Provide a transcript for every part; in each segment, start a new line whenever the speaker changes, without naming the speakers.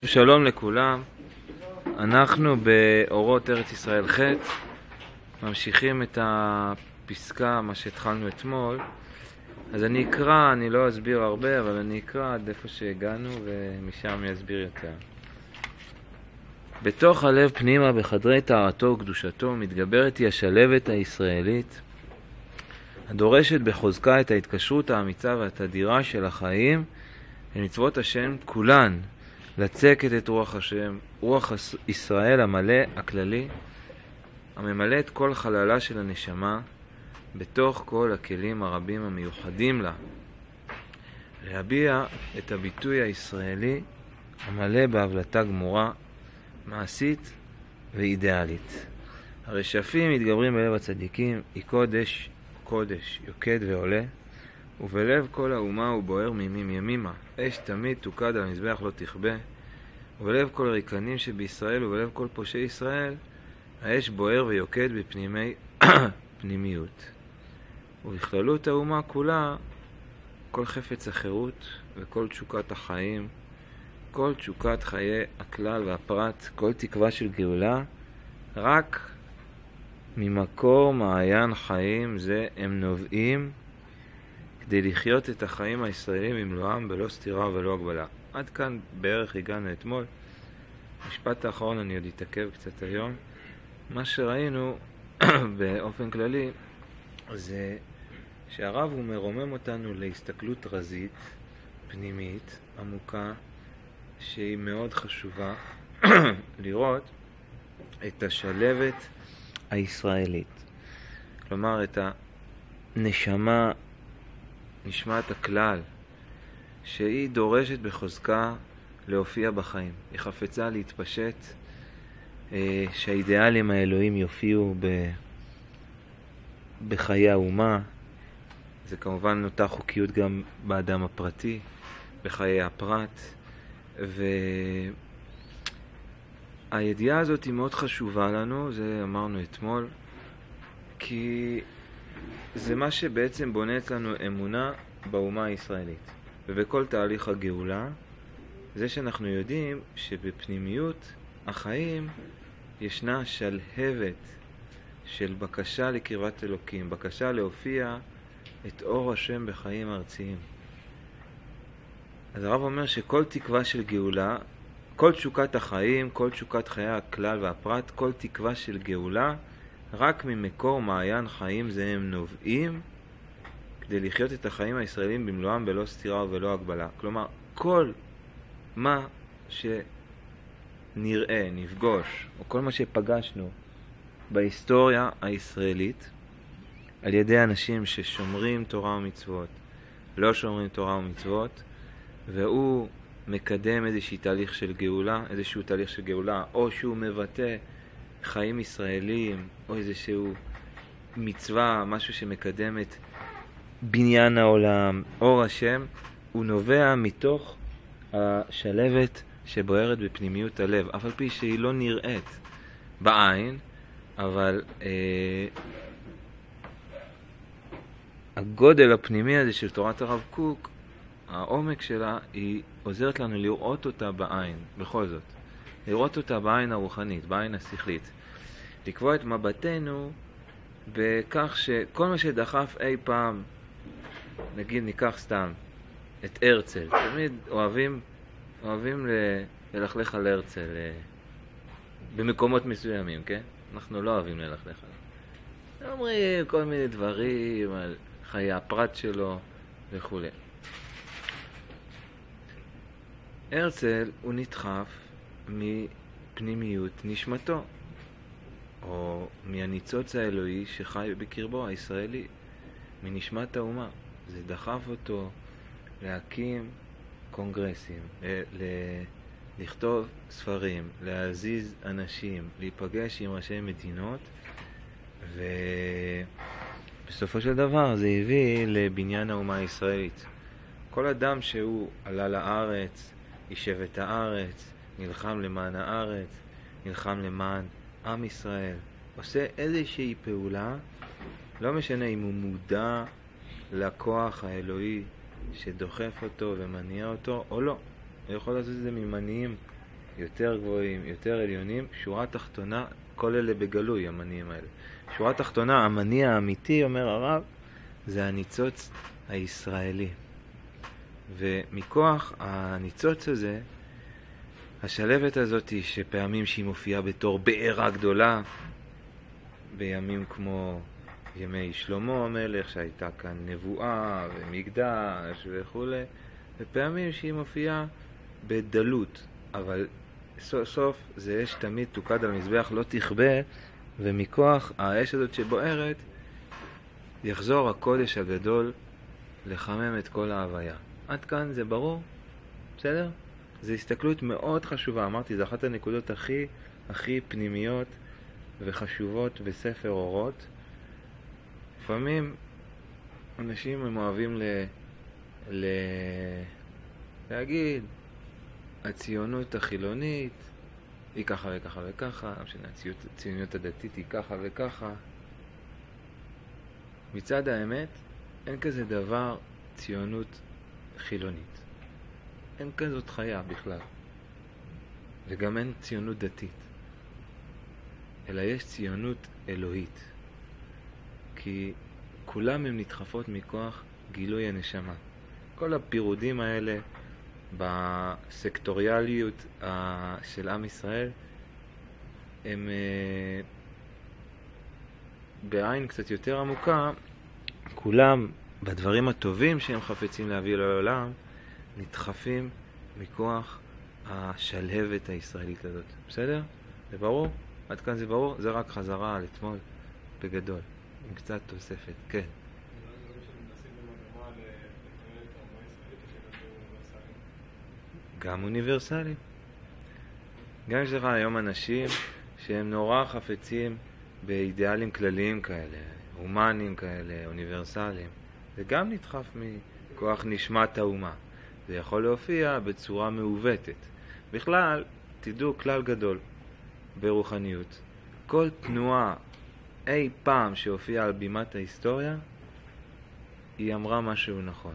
שלום לכולם, אנחנו באורות ארץ ישראל ח' ממשיכים את הפסקה, מה שהתחלנו אתמול. אז אני אקרא, אני לא אסביר הרבה, אבל אני אקרא עד איפה שהגענו ומשם אסביר יותר. בתוך הלב פנימה בחדרי טהרתו וקדושתו מתגברת היא השלבת הישראלית הדורשת בחוזקה את ההתקשרות האמיצה והתדירה של החיים למצוות השם כולן, לצקת את רוח השם, רוח ישראל המלא, הכללי, הממלא את כל חללה של הנשמה בתוך כל הכלים הרבים המיוחדים לה, להביע את הביטוי הישראלי המלא בהבלטה גמורה, מעשית ואידיאלית. הרשפים מתגברים בלב הצדיקים, היא קודש, קודש, יוקד ועולה, ובלב כל האומה הוא בוער מימים ימימה. אש תמיד תוקד על המזבח לא תכבה, ובלב כל ריקנים שבישראל ובלב כל פושעי ישראל, האש בוער ויוקד בפנימי פנימיות. ובכללות האומה כולה, כל חפץ החירות וכל תשוקת החיים, כל תשוקת חיי הכלל והפרט, כל תקווה של גאולה, רק ממקור מעיין חיים זה הם נובעים, כדי לחיות את החיים הישראלים במלואם בלא סתירה ולא הגבלה. עד כאן בערך הגענו אתמול. משפט האחרון אני עוד אתעכב קצת היום. מה שראינו באופן כללי זה שהרב הוא מרומם אותנו להסתכלות רזית, פנימית, עמוקה, שהיא מאוד חשובה לראות את השלבת הישראלית. כלומר את הנשמה, נשמת הכלל, שהיא דורשת בחוזקה להופיע בחיים. היא חפצה להתפשט, שהאידיאלים האלוהים יופיעו בחיי האומה. זה כמובן אותה חוקיות גם באדם הפרטי, בחיי הפרט. והידיעה הזאת היא מאוד חשובה לנו, זה אמרנו אתמול, כי זה מה שבעצם בונה אצלנו אמונה באומה הישראלית. ובכל תהליך הגאולה, זה שאנחנו יודעים שבפנימיות החיים ישנה שלהבת של בקשה לקרבת אלוקים, בקשה להופיע את אור השם בחיים ארציים. אז הרב אומר שכל תקווה של גאולה, כל תשוקת החיים, כל תשוקת חיי הכלל והפרט, כל תקווה של גאולה, רק ממקור מעיין חיים זה הם נובעים, כדי לחיות את החיים הישראלים במלואם בלא סתירה ולא הגבלה. כלומר, כל מה שנראה, נפגוש, או כל מה שפגשנו בהיסטוריה הישראלית, על ידי אנשים ששומרים תורה ומצוות, לא שומרים תורה ומצוות, והוא מקדם איזשהו תהליך של גאולה, או שהוא מבטא חיים ישראלים, או איזשהו מצווה, משהו שמקדם את בניין העולם, אור השם, הוא נובע מתוך השלבת שבוערת בפנימיות הלב, אף על פי שהיא לא נראית בעין, אבל הגודל הפנימי הזה של תורת הרב קוק, העומק שלה, היא עוזרת לנו לראות אותה בעין, בכל זאת. לראות אותה בעין הרוחנית, בעין השכלית. לקבוע את מבטנו בכך שכל מה שדחף אי פעם, נגיד ניקח סתם את הרצל, תמיד אוהבים ללכלך על הרצל במקומות מסוימים, כן? אנחנו לא אוהבים ללכלך עליו. אומרים כל מיני דברים על חיי הפרט שלו וכו'. הרצל הוא נדחף מפנימיות נשמתו, או מהניצוץ האלוהי שחי בקרבו הישראלי, מנשמת האומה. זה דחף אותו להקים קונגרסים, לכתוב ספרים, להזיז אנשים, להיפגש עם ראשי מדינות, ובסופו של דבר זה הביא לבניין האומה הישראלית. כל אדם שהוא עלה לארץ, יישב את הארץ, נלחם למען הארץ, נלחם למען עם ישראל, עושה איזושהי פעולה, לא משנה אם הוא מודע לכוח האלוהי שדוחף אותו ומניע אותו או לא. הוא יכול לעשות את זה ממניעים יותר גבוהים, יותר עליונים. שורה תחתונה, כל אלה בגלוי, המניעים האלה. שורה תחתונה, המניע האמיתי, אומר הרב, זה הניצוץ הישראלי. ומכוח הניצוץ הזה, השלבת הזאת שפעמים שהיא מופיעה בתור בעירה גדולה, בימים כמו ימי שלמה המלך, שהייתה כאן נבואה ומקדש וכו', ופעמים שהיא מופיעה בדלות, אבל סוף סוף זה אש תמיד תוקד על מזבח, לא תכבה, ומכוח האש הזאת שבוערת יחזור הקודש הגדול לחמם את כל ההוויה. עד כאן זה ברור? בסדר? זו הסתכלות מאוד חשובה. אמרתי, זו אחת הנקודות הכי פנימיות וחשובות בספר אורות. לפעמים אנשים הם אוהבים להגיד, הציונות החילונית היא ככה וככה וככה, הציונות הדתית היא ככה וככה. מצד האמת, אין כזה דבר ציונות חילונית. אין כזאת חיה בכלל. וגם אין ציונות דתית. אלא יש ציונות אלוהית. כי כולם הם נדחפות מכוח גילוי הנשמה. כל הפירודים האלה בסקטוריאליות של עם ישראל הם בעין קצת יותר עמוקה, כולם בדברים הטובים שהם חפצים להביא לעולם נדחפים מכוח השלהבת הישראלית הזאת. בסדר? זה ברור? עד כאן זה ברור? זה רק חזרה על אתמול בגדול, עם קצת תוספת. כן. גם אוניברסליים. גם יש לך היום אנשים שהם נורא חפצים באידיאלים כלליים כאלה, הומניים כאלה, אוניברסליים. זה גם נדחף מכוח נשמת האומה. זה יכול להופיע בצורה מעוותת. בכלל, תדעו כלל גדול ברוחניות. כל תנועה אי פעם שהופיעה על בימת ההיסטוריה, היא אמרה משהו נכון.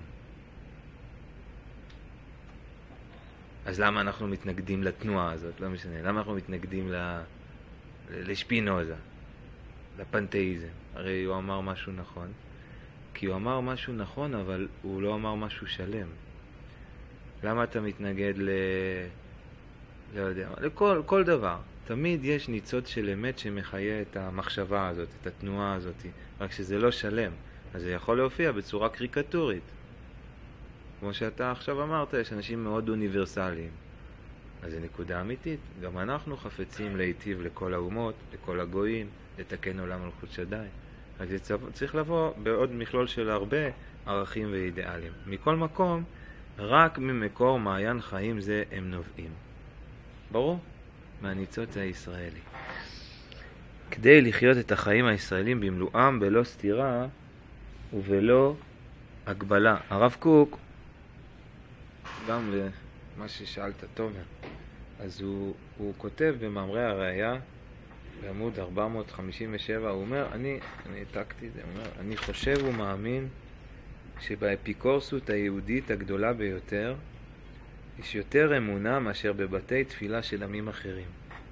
אז למה אנחנו מתנגדים לתנועה הזאת? לא משנה. למה אנחנו מתנגדים לשפינוזה, לפנתאיזם? הרי הוא אמר משהו נכון. כי הוא אמר משהו נכון, אבל הוא לא אמר משהו שלם. למה אתה מתנגד לא יודע, לכל דבר. תמיד יש ניצוץ של אמת שמחיה את המחשבה הזאת, את התנועה הזאת. רק שזה לא שלם. אז זה יכול להופיע בצורה קריקטורית. כמו שאתה עכשיו אמרת, יש אנשים מאוד אוניברסליים. אז זה נקודה אמיתית. גם אנחנו חפצים להיטיב לכל האומות, לכל הגויים, לתקן עולם מלכות שדי. אז זה צריך לבוא בעוד מכלול של הרבה ערכים ואידיאלים. מכל מקום, רק ממקור מעיין חיים זה הם נובעים. ברור? מהניצוץ הישראלי. כדי לחיות את החיים הישראלים במלואם, בלא סתירה ובלא הגבלה. הרב קוק, גם למה ששאלת תומר, אז הוא כותב במאמרי הראייה, בעמוד 457, הוא אומר, אני העתקתי את זה, הוא אומר, אני חושב ומאמין שבאפיקורסות היהודית הגדולה ביותר, יש יותר אמונה מאשר בבתי תפילה של עמים אחרים.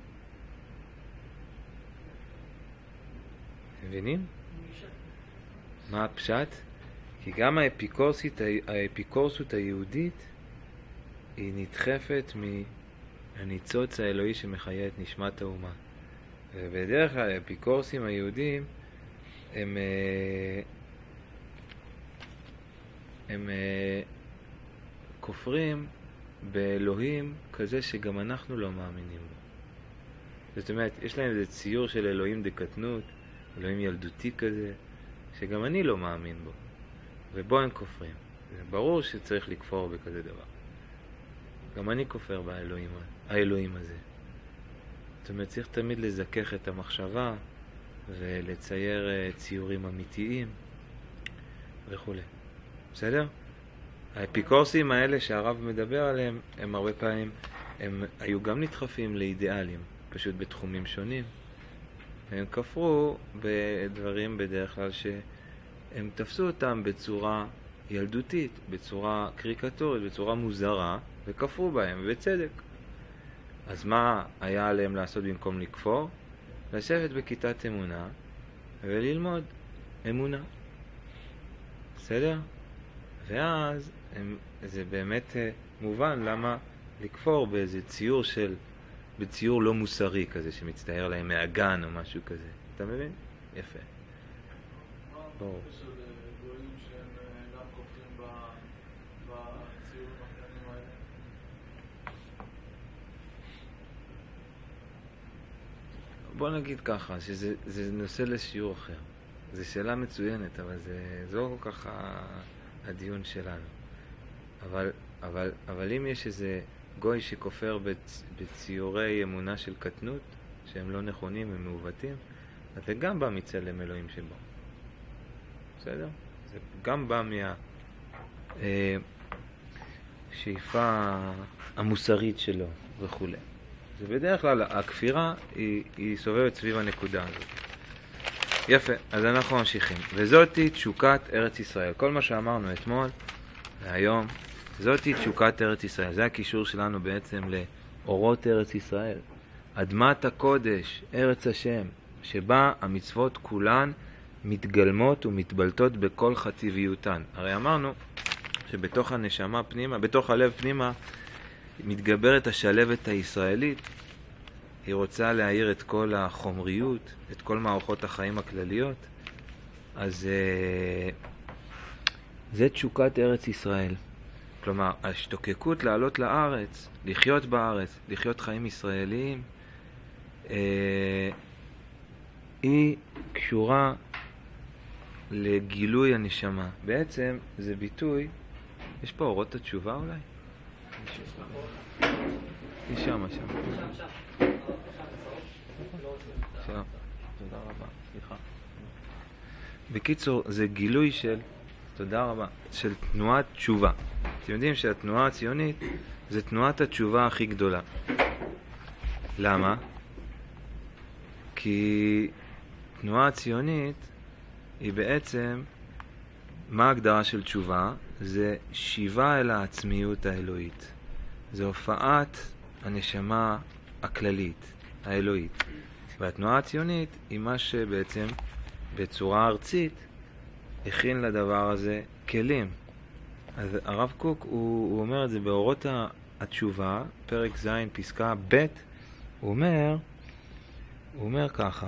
מבינים? מה הפשט? כי גם האפיקורסות היהודית היא נדחפת מהניצוץ האלוהי שמחיה את נשמת האומה. ובדרך כלל האפיקורסים היהודים הם כופרים באלוהים כזה שגם אנחנו לא מאמינים בו. זאת אומרת, יש להם איזה ציור של אלוהים דקטנות, אלוהים ילדותי כזה, שגם אני לא מאמין בו. ובו הם כופרים. זה ברור שצריך לכפור בכזה דבר. גם אני כופר באלוהים הזה. זאת אומרת, צריך תמיד לזכך את המחשבה ולצייר ציורים אמיתיים וכו'. בסדר? האפיקורסים האלה שהרב מדבר עליהם, הם הרבה פעמים, הם היו גם נדחפים לאידיאלים, פשוט בתחומים שונים. הם כפרו בדברים בדרך כלל שהם תפסו אותם בצורה ילדותית, בצורה קריקטורית, בצורה מוזרה, וכפרו בהם, ובצדק. אז מה היה עליהם לעשות במקום לכפור? לשבת בכיתת אמונה וללמוד אמונה. בסדר? ואז זה באמת מובן למה לכפור באיזה בציור לא מוסרי כזה שמצטער להם מהגן או משהו כזה. אתה מבין? יפה. ברור. בוא נגיד ככה, שזה נושא לשיעור אחר. זו שאלה מצוינת, אבל זה לא כל כך הדיון שלנו. אבל אם יש איזה גוי שכופר בציורי אמונה של קטנות, שהם לא נכונים, הם מעוותים, אז זה גם בא מצלם אלוהים שבו. בסדר? זה גם בא מהשאיפה המוסרית שלו וכו'. זה בדרך כלל, הכפירה היא סובבת סביב הנקודה הזאת. יפה, אז אנחנו ממשיכים. וזאתי תשוקת ארץ ישראל. כל מה שאמרנו אתמול והיום, זאתי תשוקת ארץ ישראל. זה הקישור שלנו בעצם לאורות ארץ ישראל. אדמת הקודש, ארץ השם, שבה המצוות כולן מתגלמות ומתבלטות בכל חטיביותן. הרי אמרנו שבתוך הנשמה פנימה, בתוך הלב פנימה, מתגברת השלבת הישראלית. היא רוצה להאיר את כל החומריות, את כל מערכות החיים הכלליות. אז זה תשוקת ארץ ישראל. כלומר, השתוקקות לעלות לארץ, לחיות בארץ, לחיות חיים ישראליים, היא קשורה לגילוי הנשמה. בעצם זה ביטוי, יש פה אורות התשובה אולי? היא שם. שם. תודה רבה, סליחה. בקיצור, זה גילוי של, תודה רבה, של תנועת תשובה. אתם יודעים שהתנועה הציונית זה תנועת התשובה הכי גדולה. למה? כי תנועה הציונית היא בעצם, מה ההגדרה של תשובה? זה שיבה אל העצמיות האלוהית. זה הופעת הנשמה הכללית, האלוהית. והתנועה הציונית היא מה שבעצם בצורה ארצית הכין לדבר הזה כלים. אז הרב קוק הוא אומר את זה באורות התשובה, פרק ז' פסקה ב', הוא אומר ככה.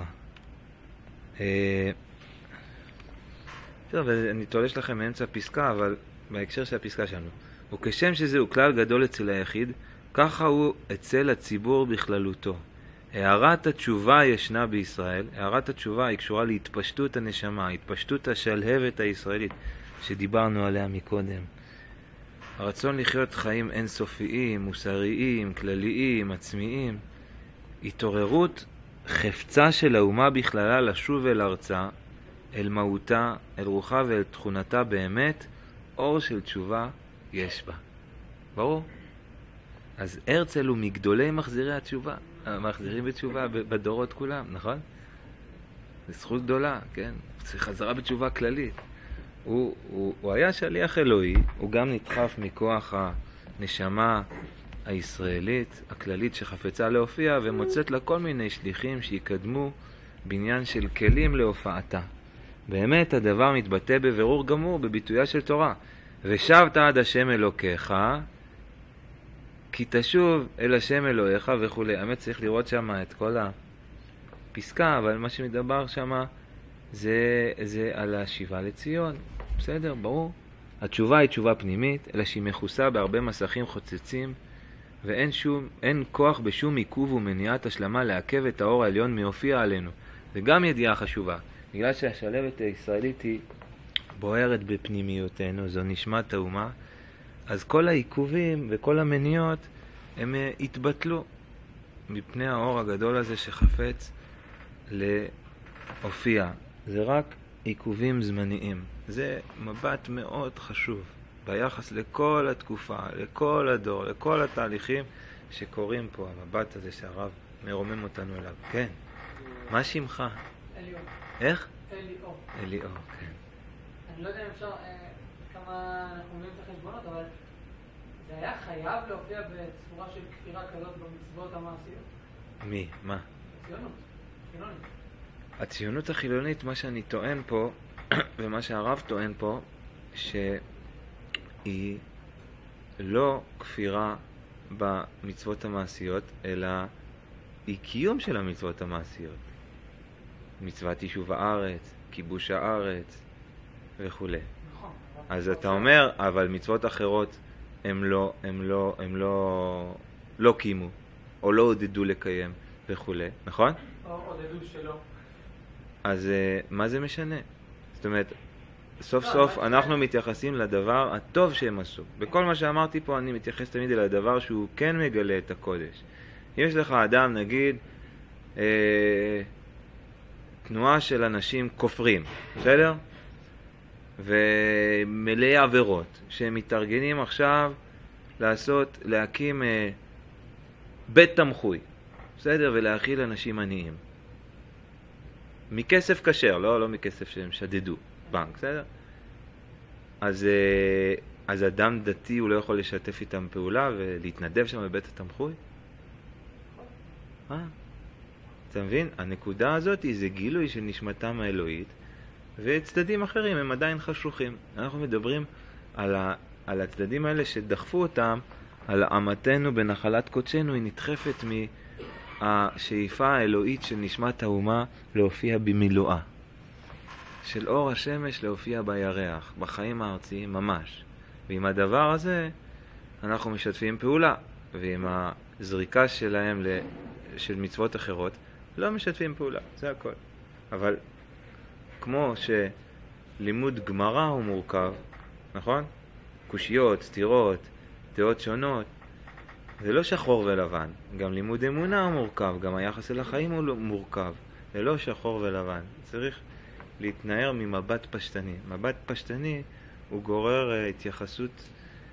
טוב, אני תולש לכם מאמצע הפסקה, אבל בהקשר של הפסקה שלנו. וכשם שזהו כלל גדול אצל היחיד, ככה הוא אצל הציבור בכללותו. הערת התשובה ישנה בישראל. הערת התשובה היא קשורה להתפשטות הנשמה, התפשטות השלהבת הישראלית שדיברנו עליה מקודם. הרצון לחיות חיים אינסופיים, מוסריים, כלליים, עצמיים. התעוררות חפצה של האומה בכללה לשוב אל ארצה, אל מהותה, אל רוחה ואל תכונתה באמת, אור של תשובה יש בה. ברור? אז הרצל הוא מגדולי מחזירי התשובה, מחזירים בתשובה בדורות כולם, נכון? זו זכות גדולה, כן? זה חזרה בתשובה כללית. הוא היה שליח אלוהי, הוא גם נדחף מכוח הנשמה הישראלית, הכללית שחפצה להופיע, ומוצאת לה כל מיני שליחים שיקדמו בניין של כלים להופעתה. באמת הדבר מתבטא בבירור גמור בביטויה של תורה. ושבת עד השם אלוקיך, כי תשוב אל השם אלוהיך וכו'. האמת צריך לראות שם את כל הפסקה, אבל מה שמדבר שם זה על השיבה לציון. בסדר, ברור. התשובה היא תשובה פנימית, אלא שהיא מכוסה בהרבה מסכים חוצצים, ואין כוח בשום עיכוב ומניעת השלמה לעכב את האור העליון מיופיע עלינו. זה גם ידיעה חשובה. בגלל שהשלבת הישראלית היא בוערת בפנימיותנו, זו נשמת האומה, אז כל העיכובים וכל המניעות הם התבטלו מפני האור הגדול הזה שחפץ להופיע. זה רק עיכובים זמניים. זה מבט מאוד חשוב ביחס לכל התקופה, לכל הדור, לכל התהליכים שקורים פה. המבט הזה שהרב מרומם אותנו אליו. כן. מה שמך?
אליאור.
איך?
אליאור.
אליאור, כן.
אני לא יודע אם אפשר, כמה אנחנו מביאים את החשבונות, אבל זה היה חייב להופיע בצורה של כפירה כזאת במצוות המעשיות?
מי? מה?
הציונות, חילונית.
הציונות החילונית, מה שאני טוען פה, ומה שהרב טוען פה, שהיא לא כפירה במצוות המעשיות, אלא היא קיום של המצוות המעשיות. מצוות יישוב הארץ, כיבוש הארץ וכו'.
נכון.
אז אתה אומר, אבל מצוות אחרות הם לא קיימו, או לא עודדו לקיים וכו', נכון?
או עודדו שלא.
אז מה זה משנה? זאת אומרת, סוף סוף אנחנו מתייחסים לדבר הטוב שהם עשו. בכל מה שאמרתי פה אני מתייחס תמיד אל הדבר שהוא כן מגלה את הקודש. יש לך אדם, נגיד, תנועה של אנשים כופרים, בסדר? ומלאי עבירות, שהם מתארגנים עכשיו להקים בית תמחוי, בסדר? ולהאכיל אנשים עניים. מכסף כשר, לא מכסף שהם שדדו, בנק, בסדר? אז אדם דתי הוא לא יכול לשתף איתם פעולה ולהתנדב שם בבית התמחוי? אתה מבין? הנקודה הזאת זה גילוי של נשמתם האלוהית, וצדדים אחרים הם עדיין חשוכים. אנחנו מדברים על הצדדים האלה שדחפו אותם, על אמתנו בנחלת קודשנו, היא נדחפת מהשאיפה האלוהית של נשמת האומה להופיע במילואה. של אור השמש להופיע בירח, בחיים הארציים ממש. ועם הדבר הזה אנחנו משתפים פעולה, ועם הזריקה שלהם של מצוות אחרות לא משתפים פעולה, זה הכל. אבל כמו שלימוד גמרא הוא מורכב, נכון? קושיות, סתירות, דעות שונות, זה לא שחור ולבן. גם לימוד אמונה הוא מורכב, גם היחס אל החיים הוא מורכב. זה לא שחור ולבן. צריך להתנער ממבט פשטני. מבט פשטני הוא גורר התייחסות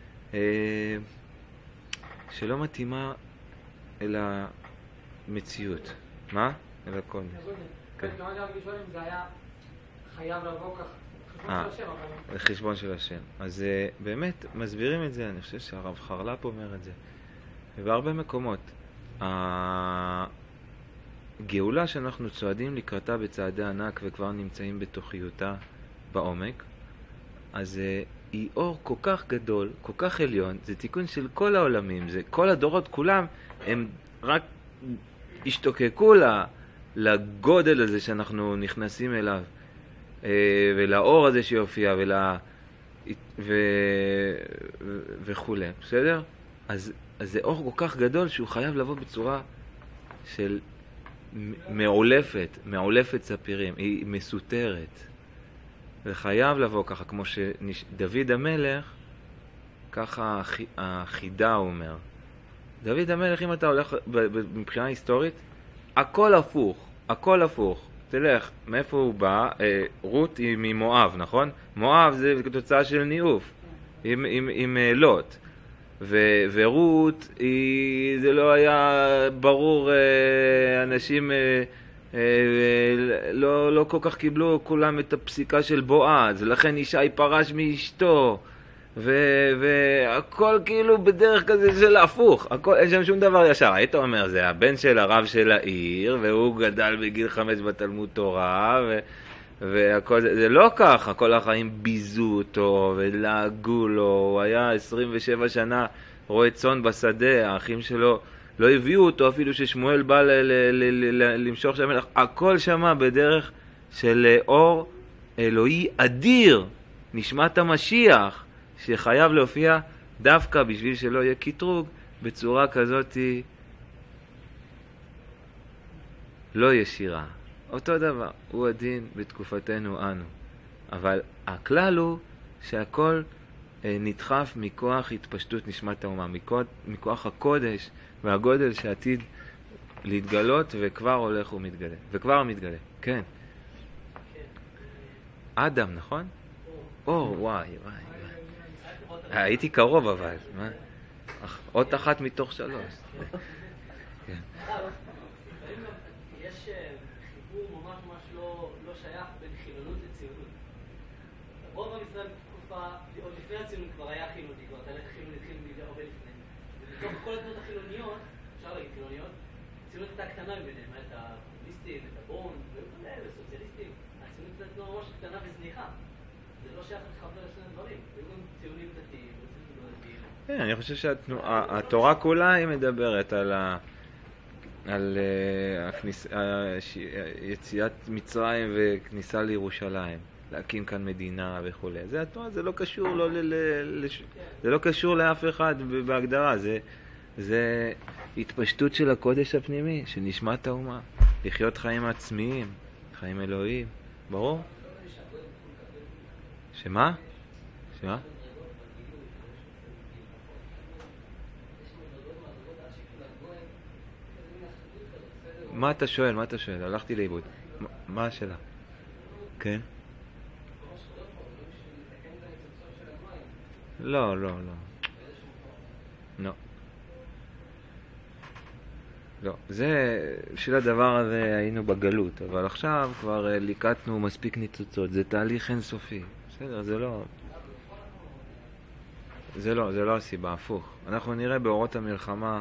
שלא מתאימה אל המציאות. מה? אל הכל.
כן, כמה גם לשאול אם זה היה חייב לבוא ככה. חשבון של השם, אבל...
חשבון של השם. אז באמת מסבירים את זה, אני חושב שהרב חרל"פ אומר את זה. ובהרבה מקומות. הגאולה שאנחנו צועדים לקראתה בצעדי ענק וכבר נמצאים בתוכיותה בעומק, אז היא אור כל כך גדול, כל כך עליון, זה תיקון של כל העולמים, זה כל הדורות כולם, הם רק השתוקקו לגודל הזה שאנחנו נכנסים אליו, ולאור הזה שיופיע, וכו', בסדר? אז זה אור כל כך גדול שהוא חייב לבוא בצורה של מעולפת ספירים, היא מסותרת. וחייב לבוא ככה, כמו שדוד המלך, ככה החידה הוא אומר. דוד המלך, אם אתה הולך מבחינה היסטורית, הכל הפוך, הכל הפוך. תלך, מאיפה הוא בא? רות היא ממואב, נכון? מואב זה כתוצאה של ניאוף, עם לוט. ורות, זה לא היה ברור, אנשים לא כל כך קיבלו כולם את הפסיקה של בועז, לכן ישי פרש מאשתו, והכל כאילו בדרך כזה של הפוך, אין שם שום דבר ישר. היית אומר, זה הבן של הרב של העיר, והוא גדל בגיל 5 בתלמוד תורה, והכל זה לא ככה, כל החיים ביזו אותו ולעגו לו, הוא היה 27 שנה רואה צאן בשדה, האחים שלו לא הביאו אותו אפילו ששמואל בא למשוך שם, הכל שמה בדרך של אור אלוהי אדיר, נשמת המשיח, שחייב להופיע דווקא בשביל שלא יהיה קטרוג בצורה כזאת לא ישירה. אותו דבר, הוא הדין בתקופתנו אנו. אבל הכלל הוא שהכל נדחף מכוח התפשטות נשמת האומה, מכוח הקודש והגודל שעתיד להתגלות וכבר הולך ומתגלה. וכבר מתגלה, כן. אדם, נכון? אור, וואי. הייתי קרוב אבל. עוד אחת מתוך 3. כן.
יש חיבור ממש לא שייך בין חילונות לציונות. רוב עם ישראל תקופה, עוד לפני הציונות כבר היה חילוני, כבר תהליך חילוני התחיל הרבה לפני. ובתוך כל התנועות החילוניות, אפשר להגיד חילוניות, הציונות הייתה קטנה מביניהם, היה את הקומוניסטים, את הבון, וסוציאליסטים. הציונות הייתה תנועה ממש קטנה וזניחה. זה לא שייך לחבר לשני הדברים. היו גם ציונים דתיים, וציונים לא דתיים.
כן, אני חושב שהתורה כולה היא מדברת על יציאת מצרים וכניסה לירושלים, להקים כאן מדינה וכו'. זה התורה, זה לא קשור, זה לא קשור לאף אחד בהגדרה, זה התפשטות של הקודש הפנימי, של נשמת האומה, לחיות חיים עצמיים, חיים אלוהיים, ברור? שמה? שמה? מה אתה שואל? מה אתה שואל? הלכתי לאיבוד. מה השאלה? כן? לא, לא, לא. לא. לא. זה, בשביל הדבר הזה היינו בגלות, אבל עכשיו כבר ליקטנו מספיק ניצוצות. זה תהליך אינסופי. בסדר, זה לא הסיבה, הפוך. אנחנו נראה באורות המלחמה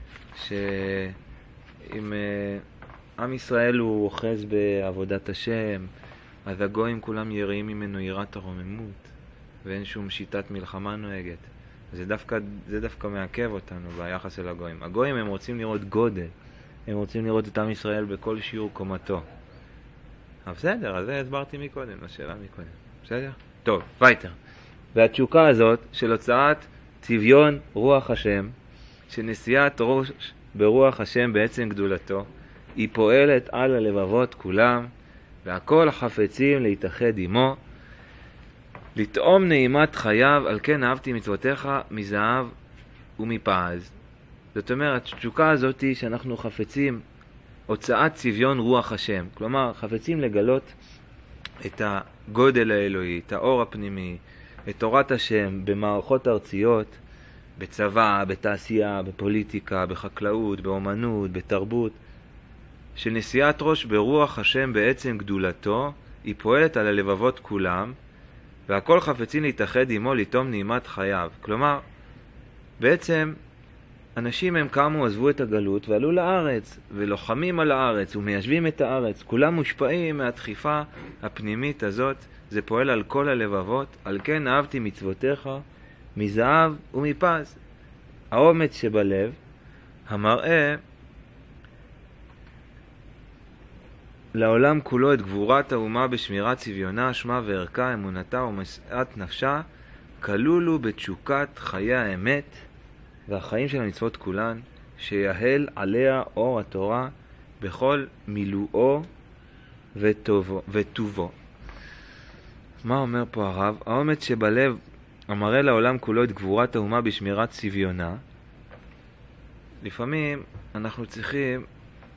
אם עם ישראל הוא אוחז בעבודת השם, אז הגויים כולם יראים ממנו יראת הרוממות, ואין שום שיטת מלחמה נוהגת. זה דווקא מעכב אותנו ביחס אל הגויים. הגויים הם רוצים לראות גודל, הם רוצים לראות את עם ישראל בכל שיעור קומתו. אבל בסדר, אז זה הסברתי מקודם, השאלה מקודם. בסדר? טוב, וייטר. והתשוקה הזאת של הוצאת צביון רוח השם, שנשיאת ראש ברוח השם בעצם גדולתו, היא פועלת על הלבבות כולם, והכל החפצים להתאחד עמו, לטעום נעימת חייו, על כן אהבתי מצוותיך מזהב ומפז. זאת אומרת, התשוקה הזאת היא שאנחנו חפצים הוצאת צביון רוח השם, כלומר חפצים לגלות את הגודל האלוהי, את האור הפנימי, את תורת השם במערכות ארציות, בצבא, בתעשייה, בפוליטיקה, בחקלאות, באומנות, בתרבות, שנשיאת ראש ברוח השם בעצם גדולתו, היא פועלת על הלבבות כולם, והכל חפצים להתאחד עמו לטעום נעימת חייו. כלומר, בעצם אנשים הם קמו, עזבו את הגלות ועלו לארץ, ולוחמים על הארץ ומיישבים את הארץ. כולם מושפעים מהדחיפה הפנימית הזאת, זה פועל על כל הלבבות. על כן אהבתי מצוותיך מזהב ומפז. האומץ שבלב, המראה לעולם כולו את גבורת האומה בשמירת צביונה, שמה וערכה, אמונתה ומשאת נפשה, כלולו בתשוקת חיי האמת והחיים של המצוות כולן, שיהל עליה אור התורה בכל מילואו וטובו. מה אומר פה הרב? האומץ שבלב המראה לעולם כולו את גבורת האומה בשמירת צביונה. לפעמים אנחנו צריכים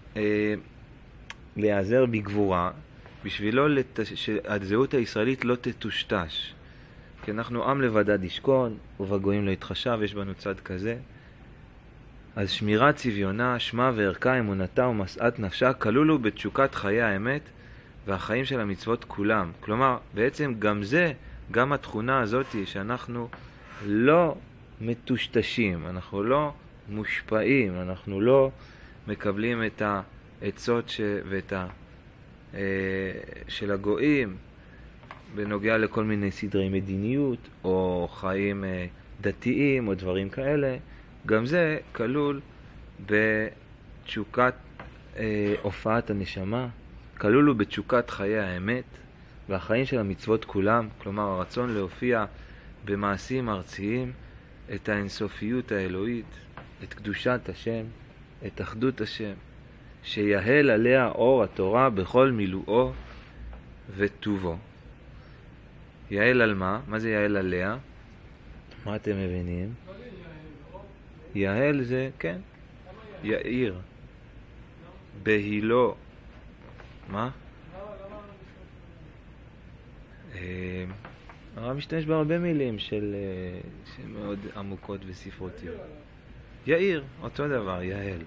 להיעזר בגבורה בשבילו שהזהות הישראלית לא תטושטש. כי אנחנו עם לבדד ישכון, ובגויים לא יתחשב, יש בנו צד כזה. אז שמירת צביונה, שמה וערכה, אמונתה ומשאת נפשה, כלולו בתשוקת חיי האמת והחיים של המצוות כולם. כלומר, בעצם גם זה, גם התכונה הזאת שאנחנו לא מטושטשים, אנחנו לא מושפעים, אנחנו לא מקבלים את העצות של הגויים בנוגע לכל מיני סדרי מדיניות או חיים דתיים או דברים כאלה. גם זה כלול בתשוקת הופעת הנשמה, כלול הוא בתשוקת חיי האמת והחיים של המצוות כולם, כלומר הרצון להופיע במעשים ארציים את האינסופיות האלוהית, את קדושת השם, את אחדות השם, שיהל עליה אור התורה בכל מילואו וטובו. יהל על מה? מה זה יהל עליה? מה אתם מבינים? יהל זה, כן, יאיר. בהילו. מה? הרב משתמש בהרבה מילים שמאוד עמוקות וספרותיות. יאיר, אותו דבר, יהל.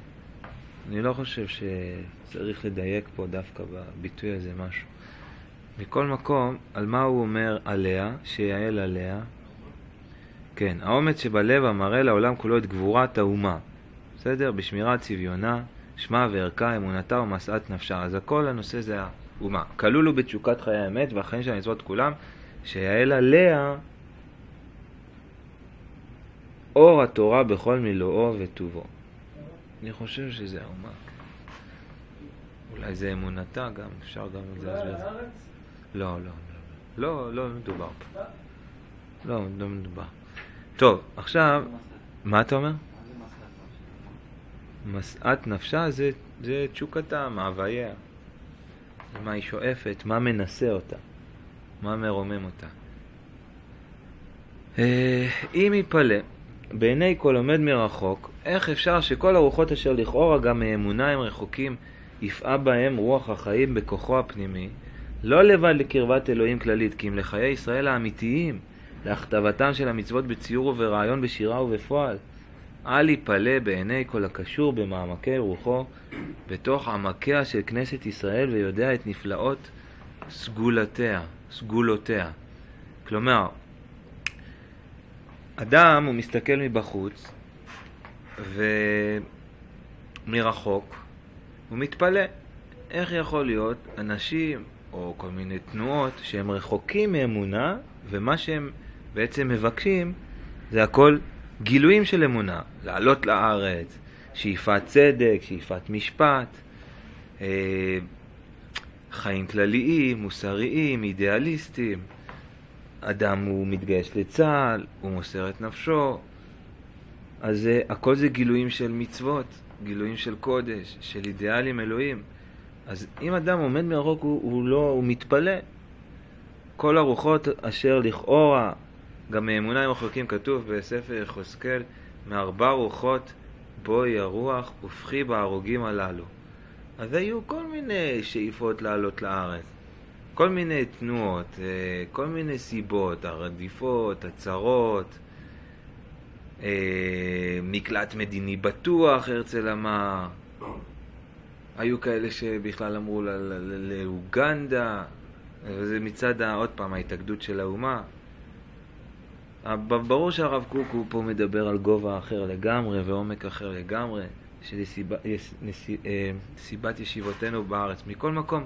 אני לא חושב שצריך לדייק פה דווקא בביטוי הזה משהו. מכל מקום, על מה הוא אומר עליה? שיעל עליה. כן, האומץ שבלב המראה לעולם כולו את גבורת האומה. בסדר? בשמירת צביונה, שמה וערכה, אמונתה ומשאת נפשה. אז הכל הנושא זה האומה. כלול הוא בתשוקת חיי האמת והחיים של המצוות כולם, שיעל עליה אור התורה בכל מילואו וטובו. אני חושב שזה האומה. אולי זה אמונתה גם, אפשר גם את זה להסביר. לא, לא מדובר פה. לא מדובר. טוב, עכשיו, מה אתה אומר? משאת נפשה זה תשוקתה, מהוויה. מה היא שואפת, מה מנסה אותה, מה מרומם אותה. אם יפלא, בעיני כל עומד מרחוק, איך אפשר שכל הרוחות אשר לכאורה גם מאמונה הם רחוקים, יפעה בהם רוח החיים בכוחו הפנימי, לא לבד לקרבת אלוהים כללית, כי אם לחיי ישראל האמיתיים, להכתבתם של המצוות בציור וברעיון בשירה ובפועל, אל יפלא בעיני כל הקשור במעמקי רוחו, בתוך עמקיה של כנסת ישראל, ויודע את נפלאות סגולותיה. כלומר, אדם הוא מסתכל מבחוץ ומרחוק, הוא מתפלא איך יכול להיות אנשים או כל מיני תנועות שהם רחוקים מאמונה, ומה שהם בעצם מבקשים זה הכל גילויים של אמונה, לעלות לארץ, שאיפת צדק, שאיפת משפט, חיים כלליים, מוסריים, אידיאליסטיים. אדם הוא מתגייס לצה"ל, הוא מוסר את נפשו. אז הכל זה גילויים של מצוות, גילויים של קודש, של אידיאלים אלוהים. אז אם אדם עומד מרחוק הוא מתפלא. כל הרוחות אשר לכאורה, גם מאמונה עם רחוקים, כתוב בספר יחזקאל, מארבע רוחות בואי הרוח ופחי בהרוגים הללו. אז היו כל מיני שאיפות לעלות לארץ, כל מיני תנועות, כל מיני סיבות, הרדיפות, הצרות, מקלט מדיני בטוח, הרצל אמר. היו כאלה שבכלל אמרו לאוגנדה, וזה מצד עוד פעם ההתאגדות של האומה. ברור שהרב קוק הוא פה מדבר על גובה אחר לגמרי ועומק אחר לגמרי, של סיבת ישיבותינו בארץ. מכל מקום,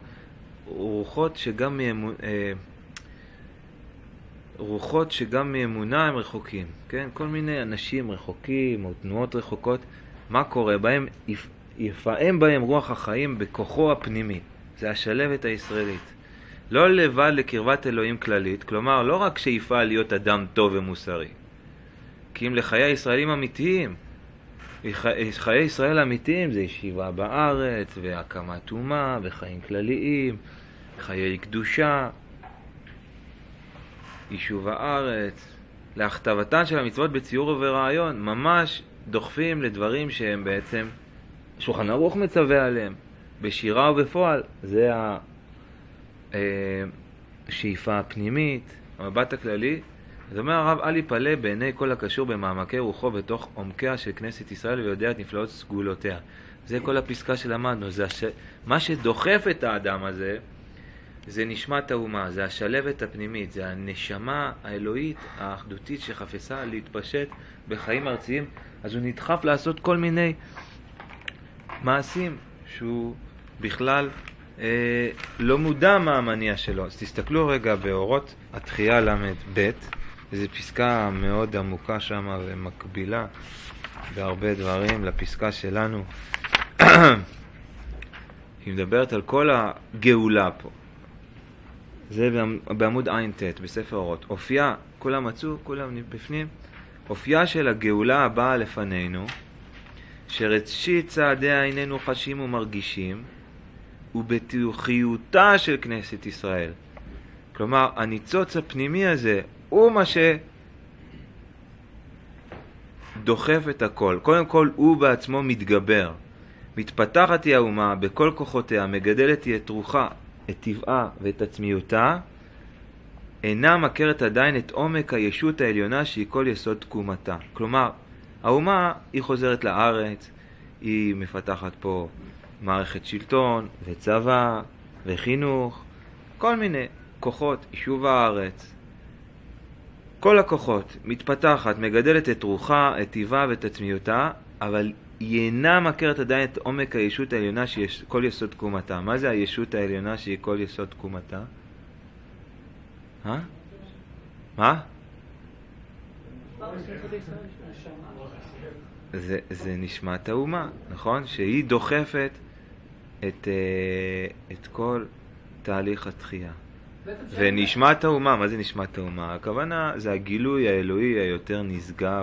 רוחות שגם מאמונה הם רחוקים, כן? כל מיני אנשים רחוקים או תנועות רחוקות, מה קורה בהם? יפעם בהם רוח החיים בכוחו הפנימי. זה השלבת הישראלית. לא לבד לקרבת אלוהים כללית, כלומר לא רק שיפעל להיות אדם טוב ומוסרי, כי אם לחיי הישראלים אמיתיים, חיי ישראל אמיתיים זה ישיבה בארץ והקמת אומה וחיים כלליים, חיי קדושה, יישוב הארץ, להכתבתן של המצוות בציור וברעיון, ממש דוחפים לדברים שהם בעצם שולחן ערוך מצווה עליהם, בשירה ובפועל. זה השאיפה הפנימית, המבט הכללי. זאת אומרת הרב, אל יפלא בעיני כל הקשור במעמקי רוחו בתוך עומקיה של כנסת ישראל, ויודע את נפלאות סגולותיה. זה כל הפסקה שלמדנו. מה שדוחף את האדם הזה זה נשמת האומה, זה השלבת הפנימית, זה הנשמה האלוהית האחדותית שחפשה להתפשט בחיים ארציים. אז הוא נדחף לעשות כל מיני מעשים שהוא בכלל לא מודע מה המניע שלו. אז תסתכלו רגע באורות התחייה למד ב', זו פסקה מאוד עמוקה שם ומקבילה בהרבה דברים לפסקה שלנו. היא מדברת על כל הגאולה פה. זה בעמוד עין ת' בספר אורות. אופייה, כולם מצאו, כולם בפנים. אופייה של הגאולה הבאה לפנינו, שרצ'ית צעדיה איננו חשים ומרגישים, ובתוכיותה של כנסת ישראל. כלומר, הניצוץ הפנימי הזה הוא מה שדוחף את הכל. קודם כל הוא בעצמו מתגבר. מתפתחת היא האומה בכל כוחותיה, מגדלת היא את רוחה, את טבעה ואת עצמיותה, אינה מכרת עדיין את עומק הישות העליונה שהיא כל יסוד תקומתה. כלומר, האומה היא חוזרת לארץ, היא מפתחת פה מערכת שלטון וצבא וחינוך, כל מיני. כוחות, יישוב הארץ, כל הכוחות, מתפתחת, מגדלת את רוחה, את טיבה ואת עצמיותה, אבל היא אינה מכרת עדיין את עומק הישות העליונה שהיא כל יסוד תקומתה. מה זה הישות העליונה שהיא כל יסוד תקומתה? מה? זה נשמת האומה, נכון? שהיא דוחפת את כל תהליך התחייה. ונשמת האומה, מה זה נשמת האומה? הכוונה זה הגילוי האלוהי היותר נשגב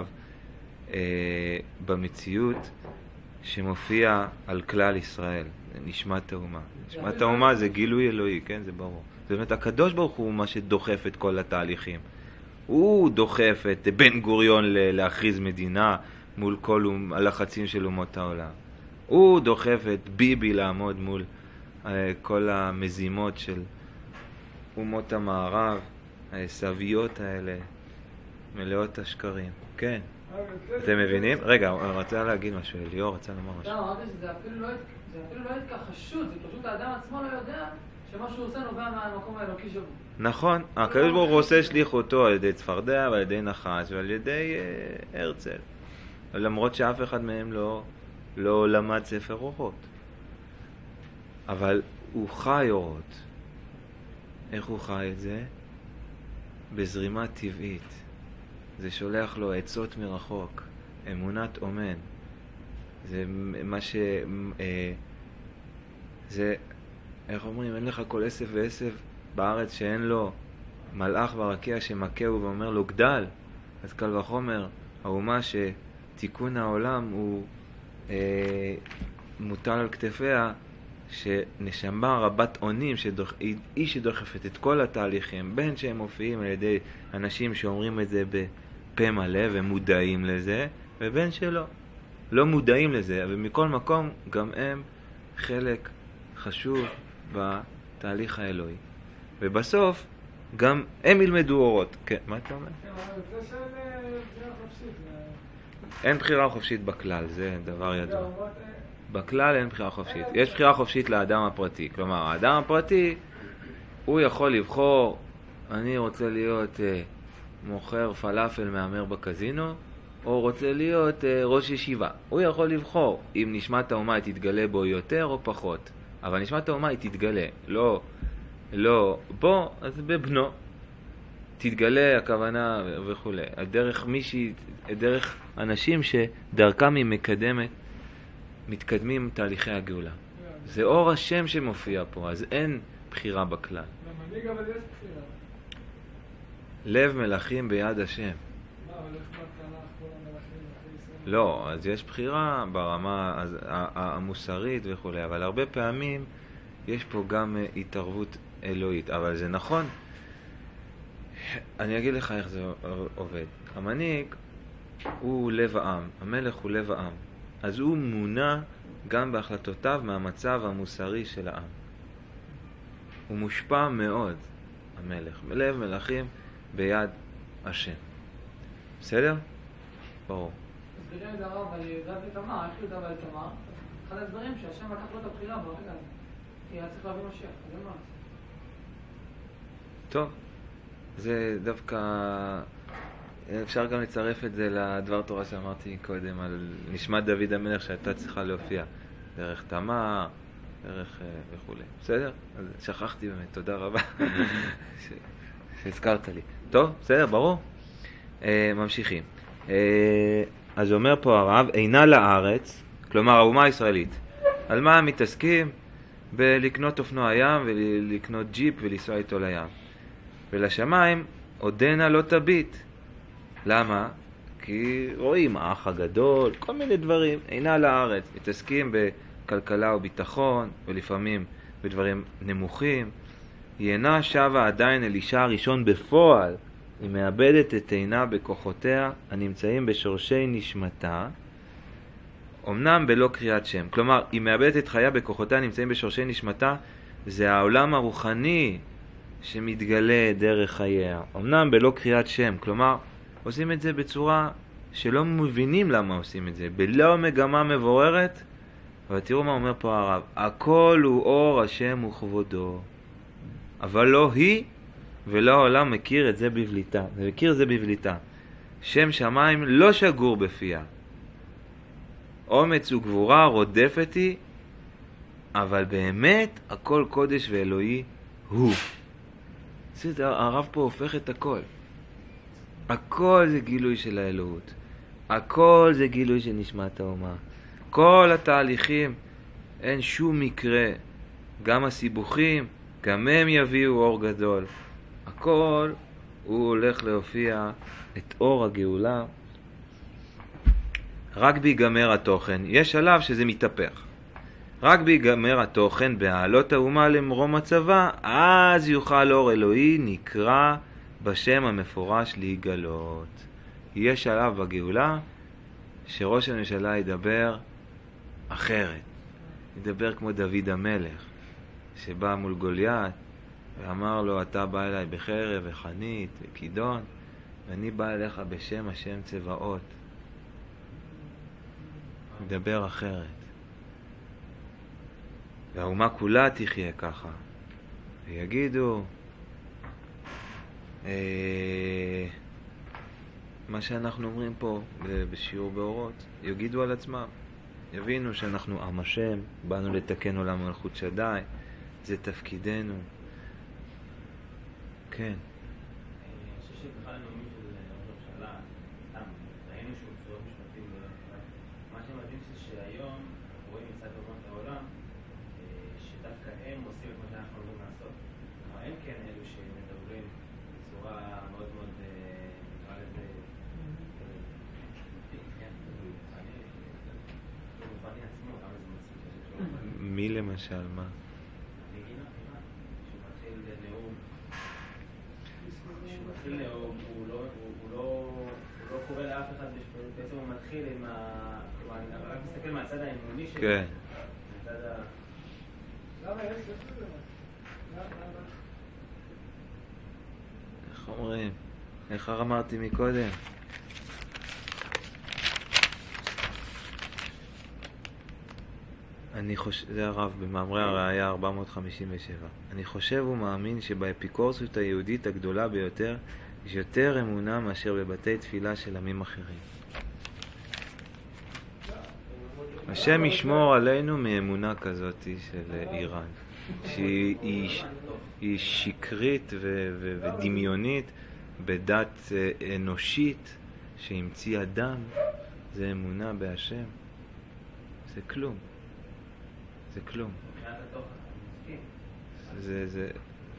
במציאות שמופיע על כלל ישראל. נשמת האומה. נשמת האומה זה גילוי אלוהי, כן? זה ברור. זאת אומרת, הקדוש ברוך הוא מה שדוחף את כל התהליכים. הוא דוחף את בן גוריון להכריז מדינה מול כל הלחצים של אומות העולם. הוא דוחף את ביבי לעמוד מול כל המזימות של אומות המערב, העשוויות האלה, מלאות השקרים. כן. אתם מבינים? רגע, הוא רצה להגיד משהו, ליאור רצה לומר משהו.
לא, אמרתי שזה אפילו לא התכחשות, זה פשוט האדם עצמו לא יודע שמה שהוא עושה נובע מהמקום האלוקי שלו.
נכון, הקדוש ברוך הוא עושה שליחותו על ידי צפרדע ועל ידי נחש ועל ידי הרצל. למרות שאף אחד מהם לא למד ספר אורות. אבל הוא חי אורות. איך הוא חי את זה? בזרימה טבעית. זה שולח לו עצות מרחוק, אמונת אומן. זה מה זה, איך אומרים, אין לך כל עשב ועשב בארץ שאין לו מלאך ברקיע שמכהו ואומר לו גדל. אז קל וחומר, האומה שתיקון העולם הוא מוטל על כתפיה, שנשמה רבת עונים, היא שדוחפת את כל התהליכים, בין שהם מופיעים על ידי אנשים שאומרים את זה בפה מלא ומודעים לזה, ובין שלא, לא מודעים לזה, אבל מכל מקום גם הם חלק חשוב בתהליך האלוהי. ובסוף גם הם ילמדו אורות. כן, מה אתה אומר?
כן, אבל זה שאין בחירה חופשית.
אין בחירה חופשית בכלל, זה דבר ידוע. בכלל אין בחירה חופשית. יש בחירה חופשית לאדם הפרטי. כלומר, האדם הפרטי, הוא יכול לבחור, אני רוצה להיות מוכר פלאפל מהמר בקזינו, או רוצה להיות ראש ישיבה. הוא יכול לבחור אם נשמת האומה היא תתגלה בו יותר או פחות. אבל נשמת האומה היא תתגלה. לא בו, אז בבנו. תתגלה הכוונה וכו'. דרך אנשים שדרכם היא מתקדמים תהליכי הגאולה. זה אור השם שמופיע פה, אז אין בחירה בכלל.
למנהיג אבל יש בחירה.
לב מלכים ביד השם.
מה, אבל איך מתנה כל המלכים אחרי ישראל?
לא, אז יש בחירה ברמה המוסרית וכו', אבל הרבה פעמים יש פה גם התערבות אלוהית. אבל זה נכון, אני אגיד לך איך זה עובד. המנהיג הוא לב העם, המלך הוא לב העם. אז הוא מונע גם בהחלטותיו מהמצב המוסרי של העם. הוא מושפע מאוד, המלך. לב מלכים ביד השם. בסדר? ברור.
אז תראה את הרב על יהודה ותמר, איך יהודה ותמר? אחד הדברים שהשם לקח לו את הבחירה ברגע הזה. כי היה צריך להביא משיח, אז אין מה.
טוב, זה דווקא... אפשר גם לצרף את זה לדבר תורה שאמרתי קודם על נשמת דוד המלך שהייתה צריכה להופיע דרך תמר, דרך וכו'. בסדר? אז שכחתי באמת, תודה רבה שהזכרת לי. טוב, בסדר, ברור? ממשיכים. אז אומר פה הרב, אינה לארץ, כלומר האומה הישראלית. על מה הם מתעסקים? בלקנות אופנוע ים ולקנות ג'יפ ולנסוע איתו לים. ולשמיים עודנה לא תביט. למה? כי רואים האח הגדול, כל מיני דברים, אינה לארץ, מתעסקים בכלכלה וביטחון, ולפעמים בדברים נמוכים. היא אינה שווה עדיין אל אישה הראשון בפועל, היא מאבדת את עינה בכוחותיה הנמצאים בשורשי נשמתה, אמנם בלא קריאת שם. כלומר, היא מאבדת את חייה בכוחותיה הנמצאים בשורשי נשמתה, זה העולם הרוחני שמתגלה דרך חייה, אמנם בלא קריאת שם. כלומר, עושים את זה בצורה שלא מבינים למה עושים את זה, בלא מגמה מבוררת. אבל תראו מה אומר פה הרב, הכל הוא אור השם וכבודו, אבל לא היא ולא העולם מכיר את זה בבליטה. זה מכיר זה בבליטה. שם שמיים לא שגור בפיה. אומץ וגבורה רודפתי, אבל באמת הכל קודש ואלוהי הוא. הרב פה הופך את הכל. הכל זה גילוי של האלוהות. הכל זה גילוי של נשמת האומה. כל התהליכים, אין שום מקרה. גם הסיבוכים, גם הם יביאו אור גדול. הכל הוא הולך להופיע את אור הגאולה. רק ביגמר התוכן. יש שלב שזה מתהפך. רק ביגמר התוכן בהעלות האומה למרום הצבא, אז יוכל אור אלוהי נקרא בשם המפורש להיגלות. יש שלב בגאולה שראש הממשלה ידבר אחרת. ידבר כמו דוד המלך, שבא מול גוליית ואמר לו, אתה בא אליי בחרב וחנית וכידון, ואני בא אליך בשם השם צבאות. ידבר אחרת. והאומה כולה תחיה ככה. ויגידו, מה שאנחנו אומרים פה בשיעור באורות, יגידו על עצמם. יבינו שאנחנו עם השם, באנו לתקן עולם מלכות שדי, זה תפקידנו. כן.
אני חושב שבכלל הנאומים של ראש הממשלה, סתם, ראינו שהוא בצורות משפטים, מה שמדהים זה שהיום אנחנו רואים מצד אומות העולם, שדווקא הם עושים את מה שאנחנו אמורים לעשות. כלומר, הם כן אלו שמדברים בצורה מאוד מאוד, נקרא לזה, רוחני עצמו, כמה זה מצליח.
מי למשל, מה?
הוא לא קורא לאף אחד, בעצם הוא מתחיל עם אני רק מסתכל מהצד האמוני שלו.
כן.
למה יש זה?
איך אומרים? איך אמרתי מקודם? זה הרב במאמרי הראייה 457. אני חושב ומאמין שבאפיקורסות היהודית הגדולה ביותר יש יותר אמונה מאשר בבתי תפילה של עמים אחרים. השם ישמור עלינו מאמונה כזאת של איראן, שהיא שקרית ודמיונית בדת אנושית שהמציא אדם. זה אמונה בהשם. זה כלום. זה כלום. זה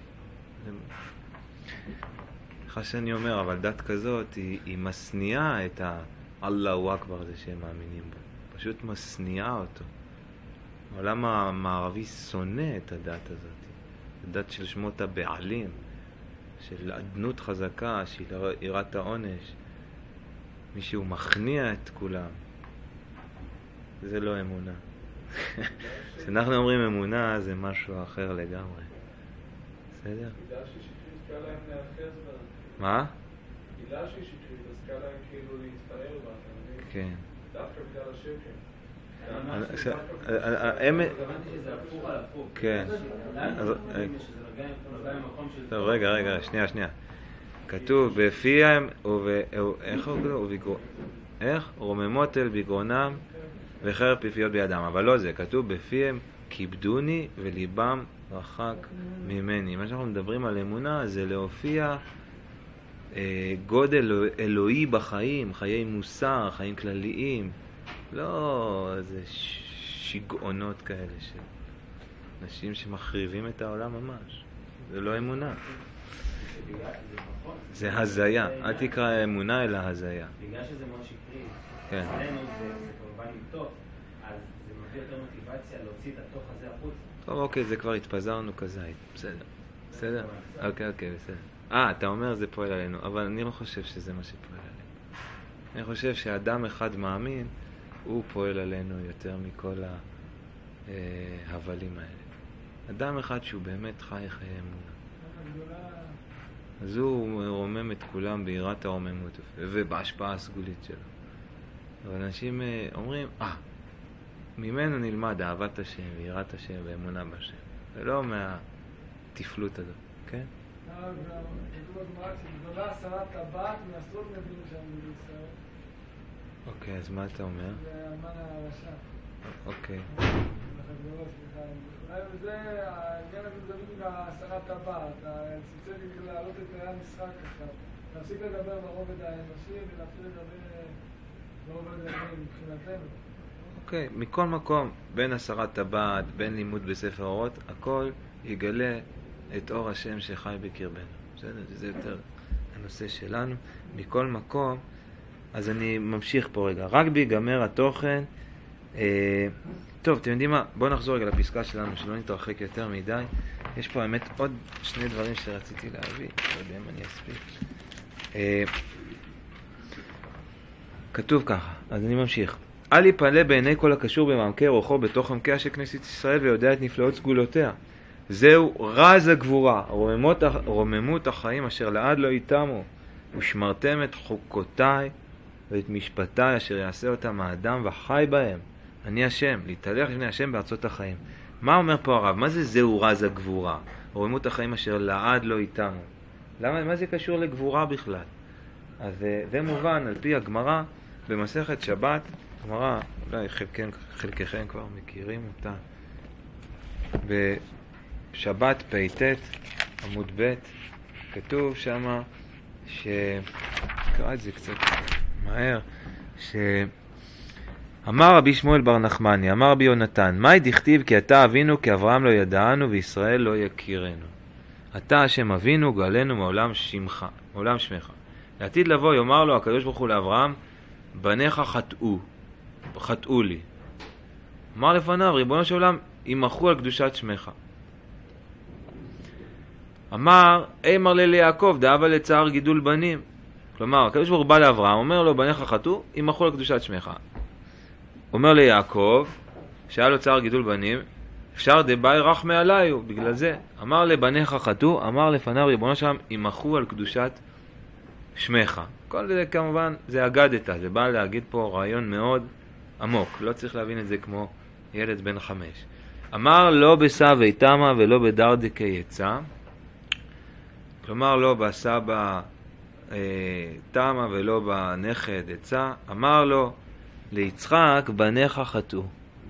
איך שאני אומר, אבל דת כזאת היא מסניעה את אללהו אכבר הזה שהם מאמינים בו. פשוט מסניעה אותו. העולם המערבי שונא את הדת הזאת. הדת של שמות הבעלים, של עדנות חזקה, של יראת העונש. מישהו מכניע את כולם. זה לא אמונה. כשאנחנו אומרים אמונה זה משהו אחר לגמרי. בסדר?
בגלל ששקרית קל להם להאחז בה.
מה?
בגלל שהיא שקרית, אז קל להם כאילו להתפאר בה, אתה מבין?
כן.
דווקא בגלל השקר.
הבנתי שזה הפוך על הפוך.
כן. טוב, רגע, שנייה. כתוב בפיהם איך? רוממות אל בגרונם וחרב פיפיות בידם, אבל לא זה, כתוב בפיהם כיבדוני וליבם רחק ממני. מה שאנחנו מדברים על אמונה זה להופיע גודל אלוהי בחיים, חיי מוסר, חיים כלליים, לא איזה שיגעונות כאלה של אנשים שמחריבים את העולם ממש. זה לא אמונה, זה הזיה. אל תקרא אמונה אלא הזיה.
בגלל שזה מאוד שקרי,
כן.
אצלנו זה כמובן עם תוך, אז זה מביא יותר מוטיבציה להוציא את התוך הזה החוצה.
טוב, אוקיי, זה כבר התפזרנו כזית. בסדר? אוקיי, בסדר. אתה אומר זה פועל עלינו, אבל אני לא חושב שזה מה שפועל עלינו. אני חושב שאדם אחד מאמין, הוא פועל עלינו יותר מכל ההבלים האלה. אדם אחד שהוא באמת חי חיי אמונה. אז הוא רומם את כולם ביראת הרוממות ובהשפעה הסגולית שלו. אבל אנשים אומרים, ממנו נלמד אהבת השם ויראת השם ואמונה בשם. זה לא מהתפלות הזאת, כן?
כתוב בגמרא שגדולה 10 טבעת מעשרות נביאים שהיו בישראל.
אוקיי, אז מה אתה אומר?
זה המן הרשע.
אוקיי.
אולי זה העניין הזה מדברים עם 10 טבעת, צריך להעלות את היה משחק עכשיו, להפסיק לדבר ברובד האנושי ולהפסיק לדבר ברובד האנושי מבחינתנו.
אוקיי, מכל מקום, בין 10 טבעת, בין לימוד בספר אורות, הכל יגלה את אור השם שחי בקרבנו. בסדר? זה יותר הנושא שלנו. מכל מקום, אז אני ממשיך פה רגע. רק ביגמר התוכן. טוב, אתם יודעים מה? בואו נחזור רגע לפסקה שלנו, שלא נתרחק יותר מדי. יש פה האמת עוד 2 דברים שרציתי להביא. לא יודע אם אני אספיק. כתוב ככה, אז אני ממשיך. אל יפלא בעיני כל הקשור במעמקי רוחו בתוך עמקיה של כנסת ישראל ויודע את נפלאות סגולותיה. זהו רז הגבורה, רוממות החיים אשר לעד לא יתמו, ושמרתם את חוקותיי ואת משפטיי אשר יעשה אותם האדם וחי בהם. אני השם, להתהלך לפני השם בארצות החיים. מה אומר פה הרב? מה זה זהו רז הגבורה? רוממות החיים אשר לעד לא יתמו. מה זה קשור לגבורה בכלל? אז זה מובן על פי הגמרא במסכת שבת. גמרא, אולי חלקכם כבר מכירים אותה. בשבת פ"ט עמוד ב' כתוב שמה קרא את זה קצת מהר, אמר רבי שמואל בר נחמני, אמר רבי יונתן, מהי דכתיב כי אתה אבינו כי אברהם לא ידענו וישראל לא יכירנו. אתה השם אבינו גאלנו מעולם שמך, מעולם שמך. לעתיד לבוא יאמר לו הקדוש ברוך הוא לאברהם, בניך חטאו לי. אמר לפניו, ריבונו של עולם, ימחו על קדושת שמך. אמר, אמר ליעקב, דאבה לצער גידול בנים. כלומר, הקדוש ברוך הוא בא לאברהם, אומר לו, בניך חטאו, ימחו על קדושת שמך. אומר ליעקב, שהיה לו צער גידול בנים, אפשר דבאי רחמי עליו, בגלל זה. אמר לבניך חטאו, אמר לפניו, ריבונו של עולם, ימחו על קדושת שמך. כל זה כמובן, זה אגדתא, זה בא להגיד פה רעיון מאוד עמוק, לא צריך להבין את זה כמו ילד בן 5. אמר לא בסבי תמה ולא בדרדקי יצא, כלומר לא בסבא תמה ולא בנכד יצא, אמר לו ליצחק בניך חטאו.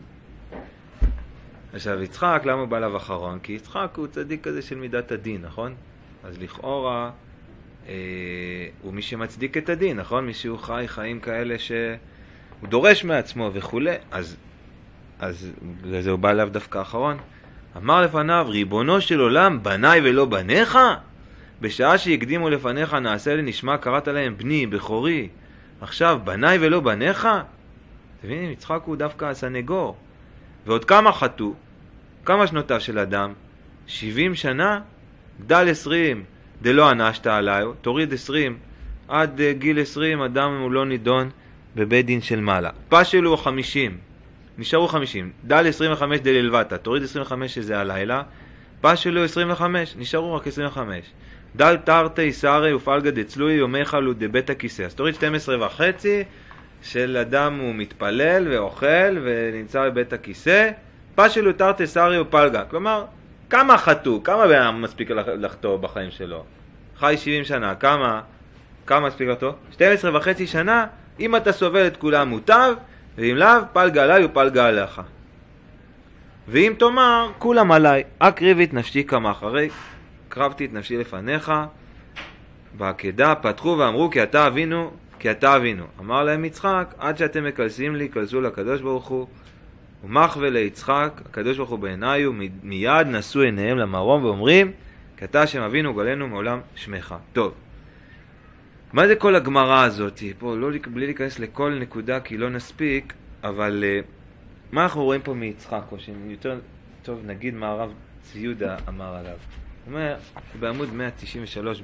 עכשיו יצחק למה הוא בא אליו אחרון? כי יצחק הוא צדיק כזה של מידת הדין, נכון? אז לכאורה הוא מי שמצדיק את הדין, נכון? מי שהוא חי חיים כאלה שהוא דורש מעצמו וכו'. אז לזה הוא בא אליו דווקא אחרון. אמר לפניו, ריבונו של עולם, בניי ולא בניך? בשעה שהקדימו לפניך נעשה לי נשמע, קראת להם בני, בכורי. עכשיו, בניי ולא בניך? תבינים, יצחק הוא דווקא הסנגור. ועוד כמה חטאו? כמה שנותיו של אדם? 70 שנה? גדל 20. דלא ענשת עליי, תוריד 20, עד גיל 20 אדם הוא לא נידון בבית דין של מעלה. פשלו 50, נשארו 50, דל 25 דללבטה, תוריד 25 שזה הלילה, פשלו 25, נשארו רק 25. דל תרתי שרי ופלגה דצלוי יומי חלו דבית הכיסא, אז תוריד 12.5 של אדם הוא מתפלל ואוכל ונמצא בבית הכיסא, פשלו תרתי שרי ופלגה, כלומר, כמה חטאו? כמה בן מספיק לחטוא בחיים שלו? חי 70 שנה, כמה מספיק לחטוא? 12.5 שנה, אם אתה סובל את כולם מוטב, ואם לאו, פלגה עליי ופלגה עליך. ואם תאמר, כולם עליי, אקריב את נפשי כמך, הרי קרבתי את נפשי לפניך, בעקדה פתחו ואמרו כי אתה אבינו, כי אתה אבינו. אמר להם יצחק, עד שאתם מקלסים לי, קלסו לקדוש ברוך הוא, ומחווה ליצחק, הקדוש ברוך הוא בעיניו, מיד נשאו עיניהם למרום ואומרים, כי אתה השם אבינו גאלנו מעולם שמך. טוב, מה זה כל הגמרא הזאת? פה לא בלי להיכנס לכל נקודה כי לא נספיק, אבל מה אנחנו רואים פה מיצחק? או שיותר טוב נגיד מה הרב ציודה אמר עליו. הוא אומר, בעמוד 193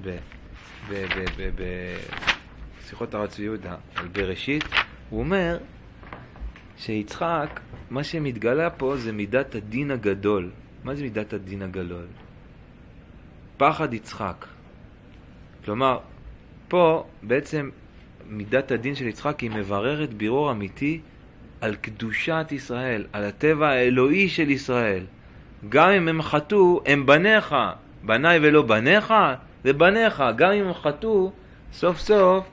בשיחות הרב ציודה על בראשית, הוא אומר שיצחק, מה שמתגלה פה זה מידת הדין הגדול. מה זה מידת הדין הגדול? פחד יצחק. כלומר, פה בעצם מידת הדין של יצחק היא מבררת בירור אמיתי על קדושת ישראל, על הטבע האלוהי של ישראל. גם אם הם חטאו, הם בניך. בניי ולא בניך, זה בניך, גם אם הם חטאו, סוף סוף,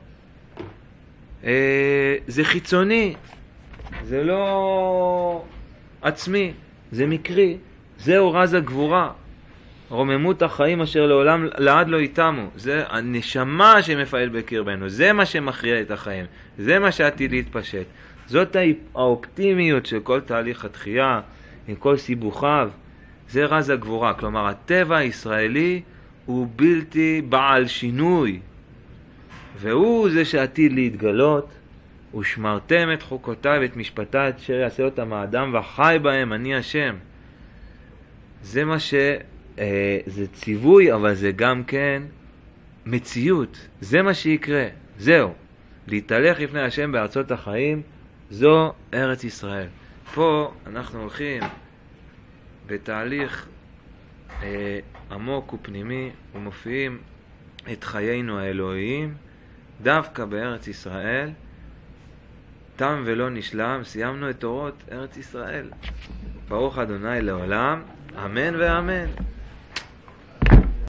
זה חיצוני, זה לא עצמי, זה מקרי, זהו רז הגבורה. רוממות החיים אשר לעולם לעד לא איתמו, זה הנשמה שמפעל בקרבנו, זה מה שמכריע את החיים, זה מה שעתיד להתפשט. זאת האופטימיות של כל תהליך התחייה, עם כל סיבוכיו, זה רז הגבורה. כלומר, הטבע הישראלי הוא בלתי בעל שינוי, והוא זה שעתיד להתגלות. ושמרתם את חוקותיי ואת משפטיי אשר יעשה אותם האדם וחי בהם אני השם. זה מה זה ציווי, אבל זה גם כן מציאות. זה מה שיקרה. זהו. להתהלך לפני השם בארצות החיים, זו ארץ ישראל. פה אנחנו הולכים בתהליך עמוק ופנימי, ומופיעים את חיינו האלוהיים דווקא בארץ ישראל. תם ולא נשלם, סיימנו את תורות ארץ ישראל. ברוך אדוני לעולם, אמן ואמן.